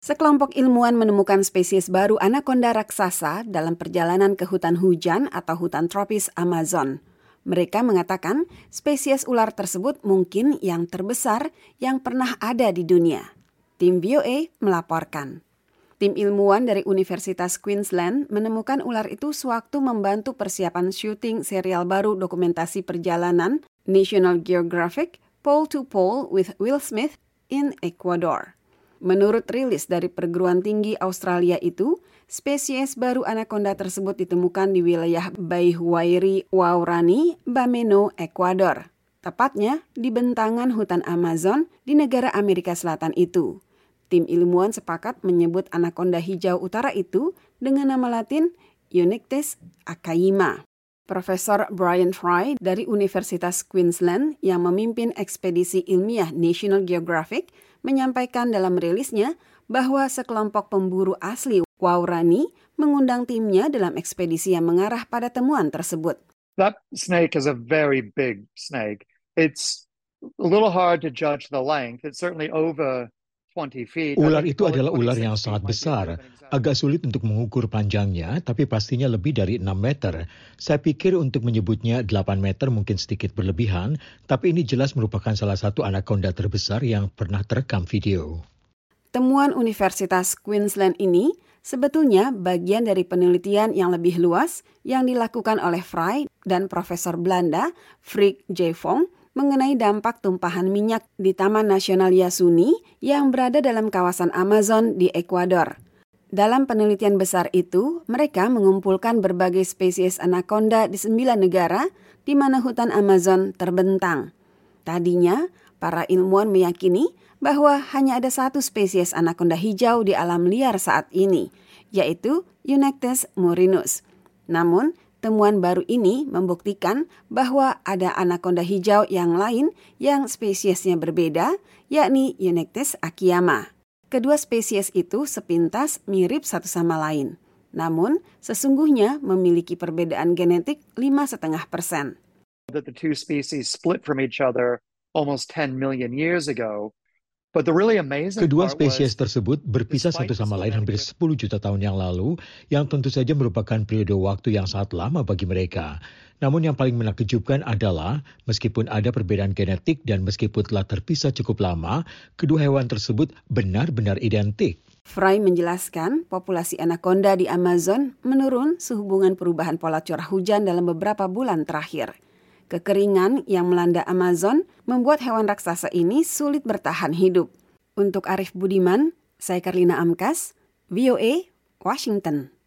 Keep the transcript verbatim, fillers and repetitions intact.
Sekelompok ilmuwan menemukan spesies baru anakonda raksasa dalam perjalanan ke hutan hujan atau hutan tropis Amazon. Mereka mengatakan spesies ular tersebut mungkin yang terbesar yang pernah ada di dunia. Tim V O A melaporkan. Tim ilmuwan dari Universitas Queensland menemukan ular itu sewaktu membantu persiapan syuting serial baru dokumentasi perjalanan National Geographic Pole to Pole with Will Smith in Ecuador. Menurut rilis dari perguruan tinggi Australia itu, spesies baru anakonda tersebut ditemukan di wilayah Baihuayri Waurani, Bameno, Ecuador. Tepatnya di bentangan hutan Amazon di negara Amerika Selatan itu. Tim ilmuwan sepakat menyebut anakonda hijau utara itu dengan nama latin Eunectes acaima. Profesor Brian Fry dari Universitas Queensland yang memimpin ekspedisi ilmiah National Geographic menyampaikan dalam rilisnya bahwa sekelompok pemburu asli Waurani mengundang timnya dalam ekspedisi yang mengarah pada temuan tersebut. That snake is a very big snake. It's a little hard to judge the length. It's certainly over twenty feet. Ular itu adalah ular yang sangat besar. Agak sulit untuk mengukur panjangnya, tapi pastinya lebih dari enam meter. Saya pikir untuk menyebutnya delapan meter mungkin sedikit berlebihan, tapi ini jelas merupakan salah satu anakonda terbesar yang pernah terekam video. Temuan Universitas Queensland ini sebetulnya bagian dari penelitian yang lebih luas yang dilakukan oleh Fry dan Profesor Belanda Frick J. Fong mengenai dampak tumpahan minyak di Taman Nasional Yasuni yang berada dalam kawasan Amazon di Ecuador. Dalam penelitian besar itu, mereka mengumpulkan berbagai spesies anakonda di sembilan negara di mana hutan Amazon terbentang. Tadinya, para ilmuwan meyakini bahwa hanya ada satu spesies anakonda hijau di alam liar saat ini, yaitu Eunectes murinus. Namun, temuan baru ini membuktikan bahwa ada anakonda hijau yang lain yang spesiesnya berbeda, yakni Eunectes acaima. Kedua spesies itu sepintas mirip satu sama lain. Namun, sesungguhnya memiliki perbedaan genetik lima koma lima persen. That the two species split from each other almost ten million years ago. But the really amazing Kedua part spesies was, tersebut berpisah satu sama lain hampir sepuluh juta tahun yang lalu, yang tentu saja merupakan periode waktu yang sangat lama bagi mereka. Namun yang paling menakjubkan adalah, meskipun ada perbedaan genetik dan meskipun telah terpisah cukup lama, kedua hewan tersebut benar-benar identik. Fry menjelaskan populasi anakonda di Amazon menurun sehubungan perubahan pola curah hujan dalam beberapa bulan terakhir. Kekeringan yang melanda Amazon membuat hewan raksasa ini sulit bertahan hidup. Untuk Arif Budiman, saya Karlina Amkas, V O A, Washington.